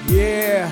Yeah,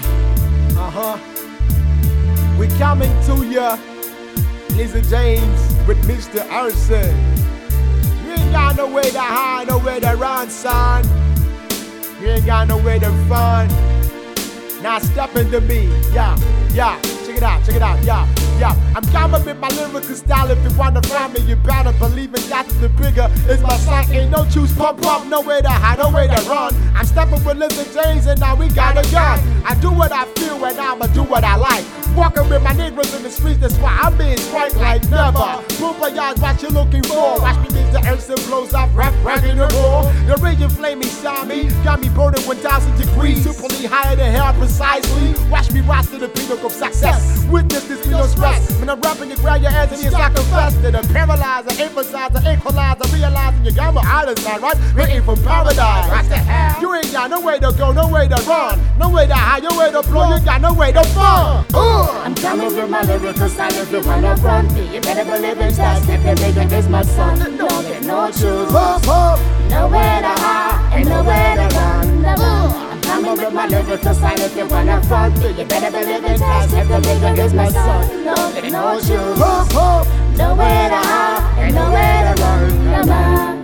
we coming to ya, Lisa James with Mr. Urson. You ain't got nowhere to hide, nowhere to run, son. You ain't got nowhere to fun. Now step into me, yeah, check it out, yeah. I'm coming with my lyrical style. If you wanna find me, you better believe it. That's the bigger is my song. Ain't no choose, pump, nowhere to hide, nowhere to run. I'm stepping with Lisa James and now we got a gun. I do what I feel and I'ma do what I like. Walking with my niggas in the streets, that's why I'm being strike like never. Poopa, y'all, what you looking for? Watch me Mr. Urson blows up, rockin' the roar. The raging flaming me got me burning 1,000 degrees, superly higher than hell precisely. Watch me rise to the pinnacle of success. Witness this, me no stress. When I'm rapping, you grab your hands and ears, I confess to the paralyzer, emphasizer, equalizer, realizing you got my islands line, right? Waiting for paradise. What the hell? You ain't got no way to go, no way to run, no way to hide, no way to blow, you got no way to fun. I'm coming with my lyrical style. If you wanna front me, you better believe it. Just if you're bigger, this my son. Don't get no shoes, nowhere to hide and nowhere to run. I'm coming with my lyrical style. If you wanna front me, you better believe it. Just if you're bigger, this my son. Don't get no shoes, nowhere to hide and nowhere to run.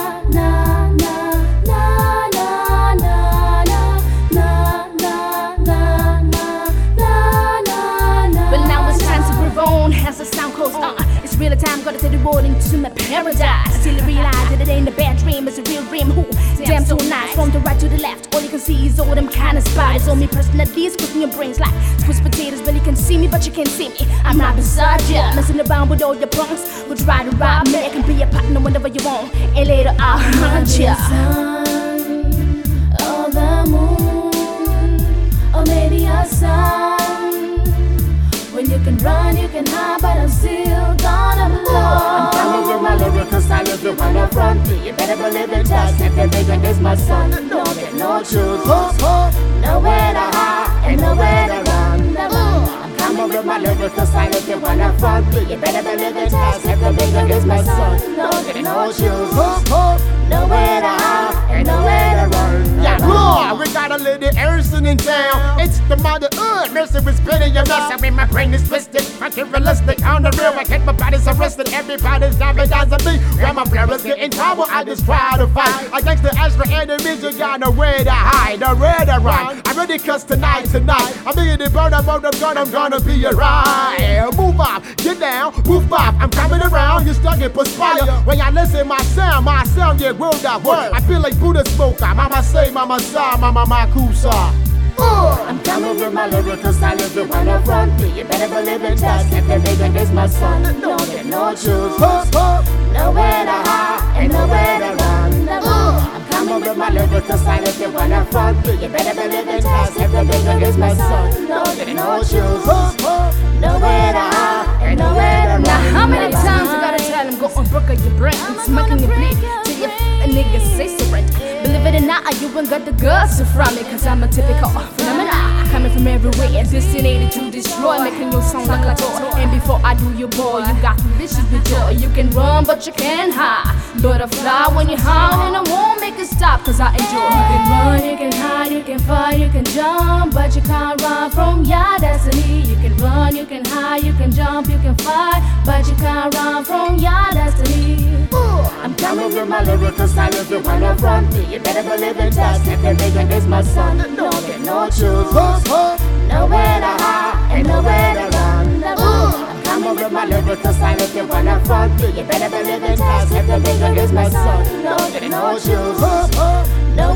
As the sound goes on, it's real time, gotta take the road into my paradise. Till I realize that it ain't a bad dream, it's a real dream. Who damn so nice. From the right to the left, all you can see is all them kind of spies. On me personally, it's cooking your brains like squished potatoes. Well, you can see me, but you can't see me. I'm not beside ya, messing around with all your punks. Would try to rob me, I can be a partner whenever you want, and later I'll hunt ya. Or the moon, or maybe a sun. When you can run, you can hide, but I'm still gonna blow. I'm coming with my lyrical style. If you wanna front me, you better believe it. Just if you're bigger, this my son. Don't get no shoes, nowhere to hide and nowhere to run. I'm coming with my lyrical style. If you wanna front me, you better believe it. Just if you're bigger, this my son. Don't get no shoes, nowhere to hide and nowhere to run. Yeah, we got a lady Urson in town. It's the motherhood, mercy was spitting your mess. I mean, my brain is twisted, fucking realistic. On the real, I get my body's arrested. Everybody's advertising me. When my players getting trouble, I just try to fight. Against the extra enemies, you got nowhere to hide, nowhere to run. I'm ready cause tonight. I'm in the burn, I'm gonna be alright. Move up, get down, move up. I'm coming around, you stuck in perspire. When y'all listen my sound, yeah, world up. I feel like Buddha smoker. Mama say, mama sa, mama makusa. I'm coming with my lyrical style. If you wanna front me, you better believe it. Just if you're bigger, this my son. Don't get no shoes, nowhere to hide and nowhere to run. I'm coming with my lyrical style. If you wanna front me, you better believe it. Just if you're bigger, this my son. Don't get no shoes, nowhere to hide and nowhere to run. Now how many times I gotta tell him, go on broke out your brains, making you bleed till you a nigga say surrender. Believe it or not, you ain't got the guts to from me, cause I'm a typical phenomenon. Coming from everywhere and destinated to destroy, making your song look like toy. And before I do your boy, you got me vicious with joy. You can run, but you can't hide. Butterfly when you hide, and I won't make it stop, cause I enjoy. You can run, you can hide, you can fight, you can jump, but you can't run from your destiny. You can run, you can hide, you can jump, you can fight, but you can't run from your destiny. I'm coming with my lyrical style. If you wanna front me, you better believe it. Just if you're bigger, this my son. Don't get no shoes, nowhere to hide and nowhere to run. I'm coming with my lyrical style. If you wanna front me, you better believe it. Just if you're bigger, this my son. Don't get no shoes, nowhere